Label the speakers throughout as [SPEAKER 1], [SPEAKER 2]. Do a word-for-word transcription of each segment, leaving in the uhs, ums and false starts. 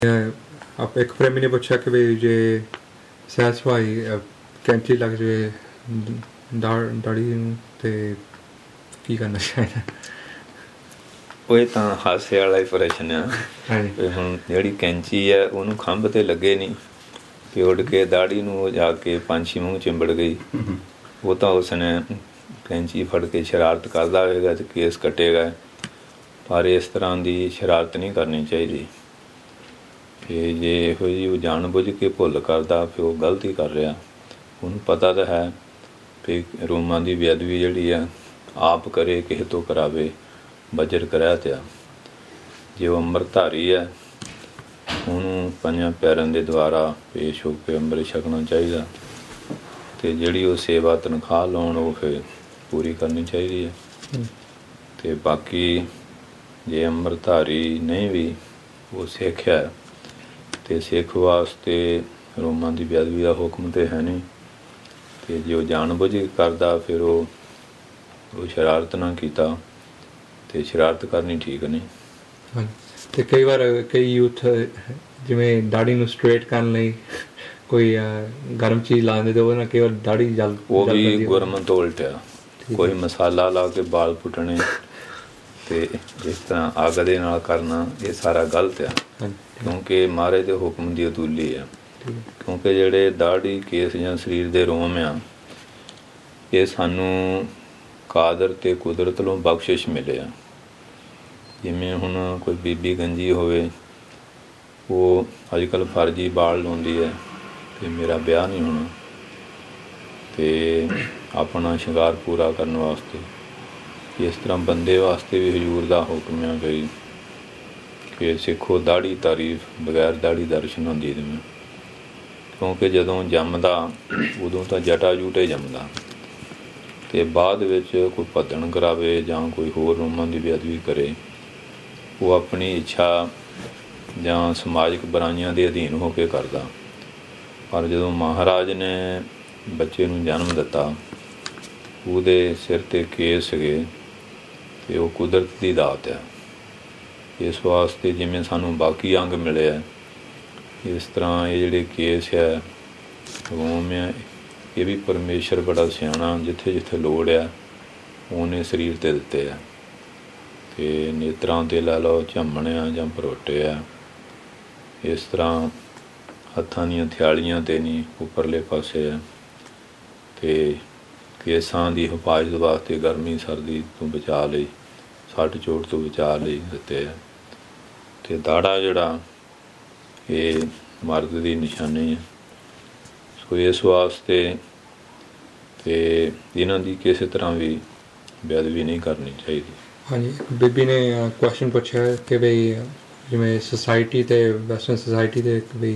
[SPEAKER 1] ਆਪ ਇੱਕ ਪ੍ਰੇਮੀ ਨੇ ਪੁੱਛਿਆ ਕਿ ਵੀ ਜੇ ਸੈਟਿਸਫਾਈ ਕੈਂਚੀ ਲੱਗ ਜਾਵੇ ਦਾੜੀ ਨੂੰ ਤੇ ਕੀ ਕਰਨਾ ਚਾਹੀਦਾ?
[SPEAKER 2] ਉਹ ਇਹ ਤਾਂ ਹਾਸੇ ਵਾਲਾ ਹੀ ਪ੍ਰਸ਼ਨ ਆ। ਹੁਣ ਜਿਹੜੀ ਕੈਂਚੀ ਹੈ ਉਹਨੂੰ ਖੰਭ 'ਤੇ ਲੱਗੇ ਨਹੀਂ ਕਿ ਉੱਡ ਕੇ ਦਾੜੀ ਨੂੰ ਜਾ ਕੇ ਪੰਛੀ ਮੂੰਹ ਚਿੰਬੜ ਗਈ। ਉਹ ਤਾਂ ਉਸਨੇ ਕੈਂਚੀ ਫੜ ਕੇ ਸ਼ਰਾਰਤ ਕਰਦਾ ਹੋਵੇਗਾ ਅਤੇ ਕੇਸ ਕੱਟੇਗਾ, ਪਰ ਇਸ ਤਰ੍ਹਾਂ ਦੀ ਸ਼ਰਾਰਤ ਨਹੀਂ ਕਰਨੀ ਚਾਹੀਦੀ। ਅਤੇ ਜੇ ਇਹੋ ਜਿਹੀ ਉਹ ਜਾਣ ਬੁੱਝ ਕੇ ਭੁੱਲ ਕਰਦਾ ਫਿਰ ਉਹ ਗਲਤ ਹੀ ਕਰ ਰਿਹਾ। ਉਹਨੂੰ ਪਤਾ ਤਾਂ ਹੈ ਵੀ ਰੋਮਾਂ ਦੀ ਬੇਅਦਬੀ ਜਿਹੜੀ ਆ ਆਪ ਕਰੇ, ਕਿਸੇ ਤੋਂ ਕਰਾਵੇ, ਬਜਰ ਕਰਿਆ ਤੇ ਆ। ਜੇ ਉਹ ਅੰਮ੍ਰਿਤਧਾਰੀ ਹੈ ਉਹਨੂੰ ਪੰਜਾਂ ਪਿਆਰਿਆਂ ਦੇ ਦੁਆਰਾ ਪੇਸ਼ ਹੋ ਕੇ ਅੰਮ੍ਰਿਤ ਛਕਣਾ ਚਾਹੀਦਾ, ਅਤੇ ਜਿਹੜੀ ਉਹ ਸੇਵਾ ਤਨਖਾਹ ਲਾਉਣ ਉਹ ਫਿਰ ਪੂਰੀ ਕਰਨੀ ਚਾਹੀਦੀ ਹੈ। ਅਤੇ ਬਾਕੀ ਜੇ ਅੰਮ੍ਰਿਤਧਾਰੀ ਨਹੀਂ ਵੀ ਉਹ ਸਿੱਖ ਹੈ ਅਤੇ ਸਿੱਖ ਵਾਸਤੇ ਰੋਮਾਂ ਦੀ ਬੇਅਦਬੀ ਦਾ ਹੁਕਮ ਤਾਂ ਹੈ ਨਹੀਂ। ਅਤੇ ਜੇ ਉਹ ਜਾਣ ਬੁੱਝ ਕੇ ਕਰਦਾ ਫਿਰ ਉਹ ਉਹ ਸ਼ਰਾਰਤ ਨਾ ਕੀਤਾ, ਅਤੇ ਸ਼ਰਾਰਤ ਕਰਨੀ ਠੀਕ ਨਹੀਂ।
[SPEAKER 1] ਹਾਂਜੀ, ਅਤੇ ਕਈ ਵਾਰ ਕਈ ਯੂਥ ਜਿਵੇਂ ਦਾੜੀ ਨੂੰ ਸਟਰੇਟ ਕਰਨ ਲਈ ਕੋਈ ਗਰਮ ਚੀਜ਼ ਲਾ ਦਿੰਦੇ, ਉਹਦੇ ਨਾਲ ਕਈ ਵਾਰ ਦਾੜੀ ਜਲ
[SPEAKER 2] ਉਹ ਵੀ ਗੁਰਮਤ ਤੋਂ ਉਲਟਿਆ। ਕੋਈ ਮਸਾਲਾ ਲਾ ਕੇ ਵਾਲ ਪੁੱਟਣੇ ਅਤੇ ਇਸ ਤਰ੍ਹਾਂ ਅੱਗ ਦੇ ਨਾਲ ਕਰਨਾ, ਇਹ ਸਾਰਾ ਗਲਤ ਆ। ਕਿਉਂਕਿ ਮਹਾਰਾਜ ਦੇ ਹੁਕਮ ਦੀ ਅਦੂਲੀ ਆ। ਕਿਉਂਕਿ ਜਿਹੜੇ ਦਾੜੀ, ਕੇਸ ਜਾਂ ਸਰੀਰ ਦੇ ਰੋਮ ਆ, ਇਹ ਸਾਨੂੰ ਕਾਦਰ ਅਤੇ ਕੁਦਰਤ ਵੱਲੋਂ ਬਖਸ਼ਿਸ਼ ਮਿਲੇ ਆ। ਜਿਵੇਂ ਹੁਣ ਕੋਈ ਬੀਬੀ ਗੰਜੀ ਹੋਵੇ, ਉਹ ਅੱਜ ਕੱਲ੍ਹ ਫਰਜ਼ੀ ਵਾਲ ਲਾਉਂਦੀ ਹੈ ਕਿ ਮੇਰਾ ਵਿਆਹ ਨਹੀਂ ਹੋਣਾ, ਅਤੇ ਆਪਣਾ ਸ਼ਿੰਗਾਰ ਪੂਰਾ ਕਰਨ ਵਾਸਤੇ। ਇਸ ਤਰ੍ਹਾਂ ਬੰਦੇ ਵਾਸਤੇ ਵੀ ਹਜ਼ੂਰ ਦਾ ਹੁਕਮ ਆ ਗਈ ਕਿ ਸਿੱਖੋ ਦਾੜੀ ਤਾਰੀਫ, ਬਗੈਰ ਦਾੜੀ ਦਰਸ਼ਨ ਹੁੰਦੀ ਜਿਵੇਂ। ਕਿਉਂਕਿ ਜਦੋਂ ਜੰਮਦਾ ਉਦੋਂ ਤਾਂ ਜਟਾ ਜੂਟੇ ਜੰਮਦਾ, ਅਤੇ ਬਾਅਦ ਵਿੱਚ ਕੋਈ ਭੱਦਣ ਕਰਾਵੇ ਜਾਂ ਕੋਈ ਹੋਰ ਰੋਮਾਂ ਦੀ ਬੇਅਦਬੀ ਕਰੇ, ਉਹ ਆਪਣੀ ਇੱਛਾ ਜਾਂ ਸਮਾਜਿਕ ਬੁਰਾਈਆਂ ਦੇ ਅਧੀਨ ਹੋ ਕੇ ਕਰਦਾ। ਪਰ ਜਦੋਂ ਮਹਾਰਾਜ ਨੇ ਬੱਚੇ ਨੂੰ ਜਨਮ ਦਿੱਤਾ, ਉਹਦੇ ਸਿਰ 'ਤੇ ਕੇਸ ਸੀਗੇ, ਅਤੇ ਉਹ ਕੁਦਰਤ ਦੀ ਦਾਤ ਆ। ਇਸ ਵਾਸਤੇ ਜਿਵੇਂ ਸਾਨੂੰ ਬਾਕੀ ਅੰਗ ਮਿਲੇ ਆ, ਇਸ ਤਰ੍ਹਾਂ ਇਹ ਜਿਹੜੇ ਕੇਸ ਹੈ, ਰੋਮ ਆ, ਇਹ ਵੀ ਪਰਮੇਸ਼ਰ ਬੜਾ ਸਿਆਣਾ, ਜਿੱਥੇ ਜਿੱਥੇ ਲੋੜ ਆ ਉਹਨੇ ਸਰੀਰ 'ਤੇ ਦਿੱਤੇ ਆ। ਅਤੇ ਨੇਤਰਾਂ 'ਤੇ ਲਾ ਲਓ, ਝੰਮਣ ਆ ਜਾਂ ਭਰੋਟੇ ਆ, ਇਸ ਤਰ੍ਹਾਂ ਹੱਥਾਂ ਦੀਆਂ ਥਿਆਲੀਆਂ 'ਤੇ ਨਹੀਂ, ਉੱਪਰਲੇ ਪਾਸੇ ਆ। ਅਤੇ ਕੇਸਾਂ ਦੀ ਹਿਫਾਜ਼ਤ ਵਾਸਤੇ ਗਰਮੀ ਸਰਦੀ ਤੋਂ ਬਚਾ ਲਈ, ਸੱਟ ਚੋਟ ਤੋਂ ਬਚਾ ਲਈ ਦਿੱਤੇ ਆ। ਅਤੇ ਦਾੜਾ ਜਿਹੜਾ ਇਹ ਮਰਦ ਦੀ ਨਿਸ਼ਾਨੀ ਹੈ। ਸੋ ਇਸ ਵਾਸਤੇ ਅਤੇ ਇਹਨਾਂ ਦੀ ਕਿਸੇ ਤਰ੍ਹਾਂ ਵੀ ਬੇਅਦਬੀ ਨਹੀਂ ਕਰਨੀ ਚਾਹੀਦੀ।
[SPEAKER 1] ਹਾਂਜੀ, ਬੀਬੀ ਨੇ ਕੁਐਸਚਨ ਪੁੱਛਿਆ ਕਿ ਬਈ ਜਿਵੇਂ ਸੁਸਾਇਟੀ ਅਤੇ ਵੈਸਟਰਨ ਸੁਸਾਇਟੀ ਦੇ ਬਈ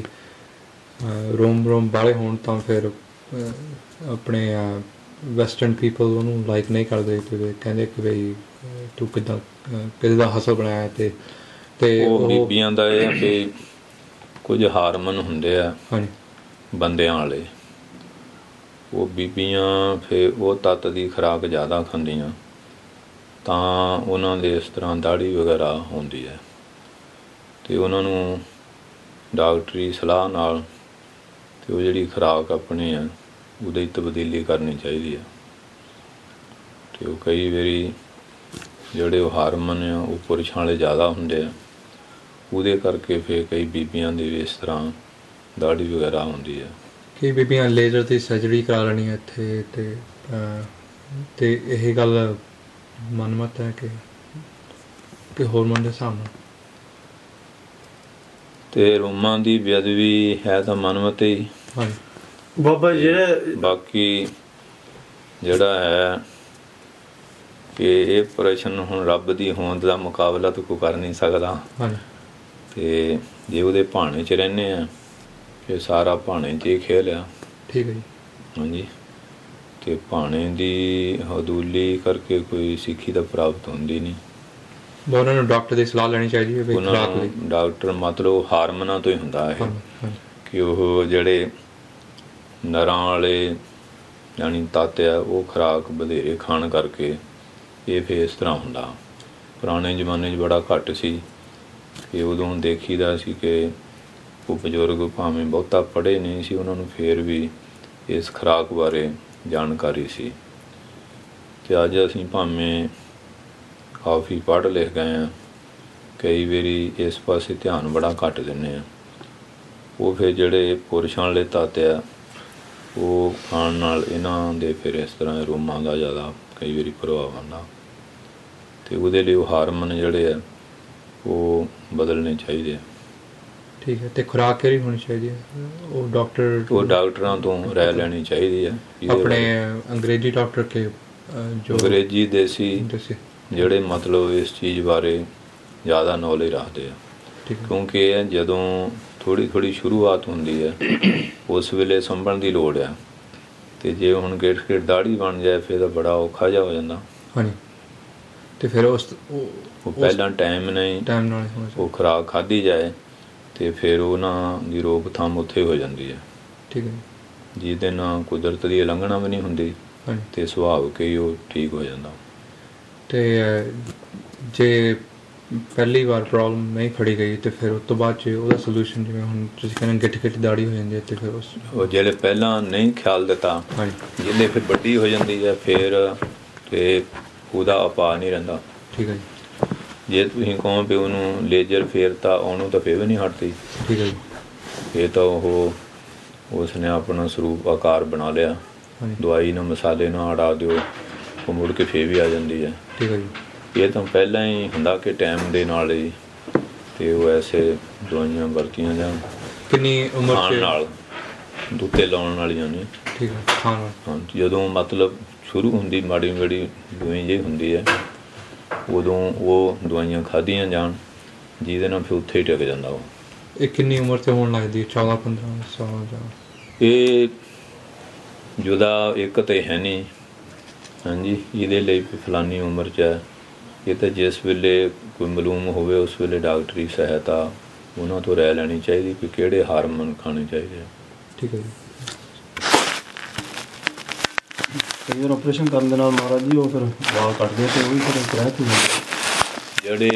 [SPEAKER 1] ਰੋਮ ਰੋਮ ਵਾਲੇ ਹੋਣ ਤਾਂ ਫਿਰ ਆਪਣੇ ਵੈਸਟਰਨ ਪੀਪਲ ਉਹਨੂੰ ਲਾਈਕ ਨਹੀਂ ਕਰਦੇ, ਕਿ ਕਹਿੰਦੇ ਕਿ ਬਈ ਤੂੰ ਕਿੱਦਾਂ ਕਿੱਦਾਂ ਦਾ ਹਸਲ ਬਣਾਇਆ। ਅਤੇ ਅਤੇ
[SPEAKER 2] ਉਹ ਬੀਬੀਆਂ ਦਾ ਇਹ ਆ ਵੀ ਕੁਝ ਹਾਰਮੋਨ ਹੁੰਦੇ ਆ ਬੰਦਿਆਂ ਵਾਲੇ, ਉਹ ਬੀਬੀਆਂ ਫਿਰ ਉਹ ਤੱਤ ਦੀ ਖੁਰਾਕ ਜ਼ਿਆਦਾ ਖਾਂਦੀਆਂ, ਤਾਂ ਉਹਨਾਂ ਦੇ ਇਸ ਤਰ੍ਹਾਂ ਦਾੜੀ ਵਗੈਰਾ ਹੁੰਦੀ ਹੈ। ਅਤੇ ਉਹਨਾਂ ਨੂੰ ਡਾਕਟਰੀ ਸਲਾਹ ਨਾਲ ਅਤੇ ਉਹ ਜਿਹੜੀ ਖੁਰਾਕ ਆਪਣੀ ਆ ਉਹਦੀ ਤਬਦੀਲੀ ਕਰਨੀ ਚਾਹੀਦੀ ਹੈ। ਅਤੇ ਉਹ ਕਈ ਵਾਰੀ ਜਿਹੜੇ ਉਹ ਹਾਰਮੋਨ ਆ ਉਹ ਪੁਰਸ਼ਾਂ ਵਾਲੇ ਜ਼ਿਆਦਾ ਹੁੰਦੇ ਆ, ਉਹਦੇ ਕਰਕੇ ਫਿਰ ਕਈ ਬੀਬੀਆਂ ਦੀ ਵੀ ਇਸ ਤਰ੍ਹਾਂ ਦਾੜੀ ਵਗੈਰਾ ਹੁੰਦੀ ਹੈ।
[SPEAKER 1] ਕਈ ਬੀਬੀਆਂ ਲੇਜ਼ਰ ਦੀ ਸਰਜਰੀ ਕਰਾ ਲੈਣੀ ਇੱਥੇ, ਅਤੇ ਅਤੇ ਇਹ ਗੱਲ ਮਨਮਤ ਹੈ ਕਿ ਕਿ ਹਾਰਮੋਨ ਦੇ ਹਿਸਾਬ ਨਾਲ।
[SPEAKER 2] ਅਤੇ ਰੋਮਾਂ ਦੀ ਬੇਅਦਬੀ ਹੈ ਤਾਂ ਮਨਮਤ ਹੀ।
[SPEAKER 1] ਹਾਂਜੀ
[SPEAKER 3] ਬਾਬਾ ਜਿਹੜਾ
[SPEAKER 2] ਬਾਕੀ ਜਿਹੜਾ ਹੈ ਕਿ ਇਹ ਪ੍ਰਸ਼ਨ ਹੁਣ ਰੱਬ ਦੀ ਹੋਂਦ ਦਾ ਮੁਕਾਬਲਾ ਤਾਂ ਕੋਈ ਕਰ ਨਹੀਂ ਸਕਦਾ। ਅਤੇ ਜੇ ਉਹਦੇ ਭਾਣੇ 'ਚ ਰਹਿੰਦੇ ਹਾਂ ਫਿਰ ਸਾਰਾ ਭਾਣੇ 'ਚ ਹੀ ਖੇਲ ਆ।
[SPEAKER 1] ਠੀਕ ਹੈ ਜੀ।
[SPEAKER 2] ਹਾਂਜੀ, ਅਤੇ ਭਾਣੇ ਦੀ ਹਦੂਲੀ ਕਰਕੇ ਕੋਈ ਸਿੱਖੀ ਤਾਂ ਪ੍ਰਾਪਤ ਹੁੰਦੀ ਨਹੀਂ।
[SPEAKER 1] ਉਹਨਾਂ ਨੂੰ ਡਾਕਟਰ ਦੀ ਸਲਾਹ ਲੈਣੀ ਚਾਹੀਦੀ ਹੈ।
[SPEAKER 2] ਉਹਨਾਂ ਨੂੰ ਡਾਕਟਰ ਮਤਲਬ ਹਾਰਮੋਨਾਂ ਤੋਂ ਹੀ ਹੁੰਦਾ ਇਹ, ਕਿ ਉਹ ਜਿਹੜੇ ਨਰਾਂ ਵਾਲੇ ਜਾਣੀ ਤੱਤ ਆ ਉਹ ਖੁਰਾਕ ਵਧੇਰੇ ਖਾਣ ਕਰਕੇ ਇਹ ਫਿਰ ਇਸ ਤਰ੍ਹਾਂ ਹੁੰਦਾ। ਪੁਰਾਣੇ ਜ਼ਮਾਨੇ 'ਚ ਬੜਾ ਘੱਟ ਸੀ ਕਿ ਉਦੋਂ ਦੇਖੀਦਾ ਸੀ ਕਿ ਉਹ ਬਜ਼ੁਰਗ ਭਾਵੇਂ ਬਹੁਤਾ ਪੜ੍ਹੇ ਨਹੀਂ ਸੀ, ਉਹਨਾਂ ਨੂੰ ਫਿਰ ਵੀ ਇਸ ਖੁਰਾਕ ਬਾਰੇ ਜਾਣਕਾਰੀ ਸੀ। ਅਤੇ ਅੱਜ ਅਸੀਂ ਭਾਵੇਂ ਕਾਫੀ ਪੜ੍ਹ ਲਿਖ ਗਏ ਹਾਂ, ਕਈ ਵਾਰੀ ਇਸ ਪਾਸੇ ਧਿਆਨ ਬੜਾ ਘੱਟ ਦਿੰਦੇ ਹਾਂ। ਉਹ ਫਿਰ ਜਿਹੜੇ ਪੁਰਸ਼ਾਂ ਵਾਲੇ ਤੱਤ ਆ, ਉਹ ਖਾਣ ਨਾਲ ਇਹਨਾਂ ਦੇ ਫਿਰ ਇਸ ਤਰ੍ਹਾਂ ਰੋਮਾਂ ਦਾ ਜ਼ਿਆਦਾ ਕਈ ਵਾਰੀ ਪ੍ਰਭਾਵ ਆਉਂਦਾ, ਅਤੇ ਉਹਦੇ ਲਈ ਉਹ ਹਾਰਮੋਨ ਜਿਹੜੇ ਆ ਉਹ ਬਦਲਣੇ ਚਾਹੀਦੇ ਆ।
[SPEAKER 1] ਠੀਕ ਹੈ। ਅਤੇ ਖੁਰਾਕ ਕਿਹੜੀ ਹੋਣੀ ਚਾਹੀਦੀ ਹੈ? ਉਹ ਡਾਕਟਰ
[SPEAKER 2] ਉਹ ਡਾਕਟਰਾਂ ਤੋਂ ਰਾਏ ਲੈਣੀ ਚਾਹੀਦੀ ਹੈ।
[SPEAKER 1] ਆਪਣੇ ਅੰਗਰੇਜ਼ੀ ਡਾਕਟਰ ਕੇ ਜੋ
[SPEAKER 2] ਅੰਗਰੇਜ਼ੀ ਦੇਸੀ ਜਿਹੜੇ ਮਤਲਬ ਇਸ ਚੀਜ਼ ਬਾਰੇ ਜ਼ਿਆਦਾ ਨੌਲੇਜ ਰੱਖਦੇ ਆ, ਕਿਉਂਕਿ ਇਹ ਜਦੋਂ ਥੋੜ੍ਹੀ ਥੋੜ੍ਹੀ ਸ਼ੁਰੂਆਤ ਹੁੰਦੀ ਹੈ ਉਸ ਵੇਲੇ ਸੰਭਲਣ ਦੀ ਲੋੜ ਆ। ਅਤੇ ਜੇ ਹੁਣ ਗਿੱਠ ਗਿੱਠ ਦਾੜ੍ਹੀ ਬਣ ਜਾਏ ਫਿਰ ਤਾਂ ਬੜਾ ਔਖਾ ਜਿਹਾ ਹੋ ਜਾਂਦਾ।
[SPEAKER 1] ਹਾਂਜੀ। ਅਤੇ ਫਿਰ ਉਸ
[SPEAKER 2] ਉਹ ਪਹਿਲਾਂ ਟਾਈਮ ਨਹੀਂ
[SPEAKER 1] ਟਾਈਮ ਨਾਲ
[SPEAKER 2] ਉਹ ਖੁਰਾਕ ਖਾਧੀ ਜਾਏ ਅਤੇ ਫਿਰ ਉਹਨਾਂ ਦੀ ਰੋਕਥਾਮ ਉੱਥੇ ਹੋ ਜਾਂਦੀ ਹੈ।
[SPEAKER 1] ਠੀਕ ਹੈ।
[SPEAKER 2] ਜਿਹਦੇ ਨਾਲ ਕੁਦਰਤ ਦੀ ਉਲੰਘਣਾ ਵੀ ਨਹੀਂ ਹੁੰਦੀ ਅਤੇ ਸੁਭਾਵਿਕ ਹੀ ਉਹ ਠੀਕ ਹੋ ਜਾਂਦਾ।
[SPEAKER 1] ਅਤੇ ਜੇ ਪਹਿਲੀ ਵਾਰ ਪ੍ਰੋਬਲਮ ਨਹੀਂ ਫੜੀ ਗਈ ਅਤੇ ਫਿਰ ਉਸ ਤੋਂ ਬਾਅਦ 'ਚ ਉਹਦਾ ਸੋਲਿਊਸ਼ਨ, ਜਿਵੇਂ ਹੁਣ ਤੁਸੀਂ ਕਹਿੰਦੇ ਗਿੱਠ ਗਿੱਠ ਦਾੜੀ ਹੋ ਜਾਂਦੀ ਹੈ, ਅਤੇ ਫਿਰ ਉਸ
[SPEAKER 2] ਉਹ ਜਿਹੜੇ ਪਹਿਲਾਂ ਨਹੀਂ ਖਿਆਲ ਦਿੱਤਾ, ਜਿਹੜੇ ਫਿਰ ਵੱਡੀ ਹੋ ਜਾਂਦੀ ਹੈ ਫਿਰ ਅਤੇ ਉਹਦਾ ਉਪਾਅ ਨਹੀਂ ਰਹਿੰਦਾ।
[SPEAKER 1] ਠੀਕ ਹੈ ਜੀ।
[SPEAKER 2] ਜੇ ਤੁਸੀਂ ਕਹੋ ਵੀ ਉਹਨੂੰ ਲੇਜ਼ਰ ਫੇਰਤਾ, ਉਹਨੂੰ ਤਾਂ ਫਿਰ ਵੀ ਨਹੀਂ ਹਟਦੀ।
[SPEAKER 1] ਠੀਕ ਹੈ ਜੀ।
[SPEAKER 2] ਇਹ ਤਾਂ ਉਹ ਉਸ ਨੇ ਆਪਣਾ ਸਰੂਪ ਆਕਾਰ ਬਣਾ ਲਿਆ, ਦਵਾਈ ਨਾਲ ਮਸਾਲੇ ਨਾਲ ਅੜਾ ਦਿਓ, ਉਹ ਮੁੜ ਕੇ ਫੇਰ ਵੀ ਆ ਜਾਂਦੀ ਹੈ।
[SPEAKER 1] ਠੀਕ ਹੈ ਜੀ।
[SPEAKER 2] ਇਹ ਤਾਂ ਪਹਿਲਾਂ ਹੀ ਹੁੰਦਾ ਕਿ ਟਾਈਮ ਦੇ ਨਾਲ ਹੀ ਅਤੇ ਉਹ ਐਸੇ ਦਵਾਈਆਂ ਵਰਤੀਆਂ ਜਾਣ।
[SPEAKER 1] ਕਿੰਨੀ ਉਮਰ
[SPEAKER 2] ਖਾਣ ਨਾਲ ਦੁੱਤੇ ਲਾਉਣ ਵਾਲੀਆਂ ਨੇ।
[SPEAKER 1] ਠੀਕ ਹੈ। ਖਾਣ ਨਾਲ
[SPEAKER 2] ਹਾਂ, ਜਦੋਂ ਮਤਲਬ ਸ਼ੁਰੂ ਹੁੰਦੀ ਮਾੜੀ ਮਾੜੀ ਦਵਾਈ ਜਿਹੀ ਹੁੰਦੀ ਹੈ, ਉਦੋਂ ਉਹ ਦਵਾਈਆਂ ਖਾਧੀਆਂ ਜਾਣ, ਜਿਹਦੇ ਨਾਲ ਫਿਰ ਉੱਥੇ ਹੀ ਟਿਕ ਜਾਂਦਾ ਉਹ।
[SPEAKER 1] ਇਹ ਕਿੰਨੀ ਉਮਰ 'ਤੇ ਹੋਣ ਲੱਗਦੀ ਹੈ? ਚੌਦਾਂ ਪੰਦਰਾਂ ਸਾਲ ਜਾਂ?
[SPEAKER 2] ਇਹ ਜੁਦਾ ਇੱਕ ਤਾਂ ਹੈ ਨਹੀਂ। ਹਾਂਜੀ, ਇਹਦੇ ਲਈ ਫਲਾਨੀ ਉਮਰ 'ਚ ਹੈ। ਇਹ ਤਾਂ ਜਿਸ ਵੇਲੇ ਕੋਈ ਮਾਲੂਮ ਹੋਵੇ ਉਸ ਵੇਲੇ ਡਾਕਟਰੀ ਸਹਾਇਤਾ ਉਹਨਾਂ ਤੋਂ ਰਾਏ ਲੈਣੀ ਚਾਹੀਦੀ ਕਿ ਕਿਹੜੇ ਹਾਰਮੋਨ ਖਾਣੇ ਚਾਹੀਦੇ ਆ।
[SPEAKER 1] ਠੀਕ ਹੈ ਜੀ।
[SPEAKER 3] ਕਈ ਵਾਰ ਆਪਰੇਸ਼ਨ ਕਰਨ ਦੇ ਨਾਲ ਮਹਾਰਾਜ ਜੀ ਉਹ ਫਿਰ ਵਾਲ ਕੱਟਦੇ ਅਤੇ ਉਹ ਵੀ ਫਿਰ ਗ੍ਰਹਿ ਹੁੰਦੇ
[SPEAKER 2] ਜਿਹੜੇ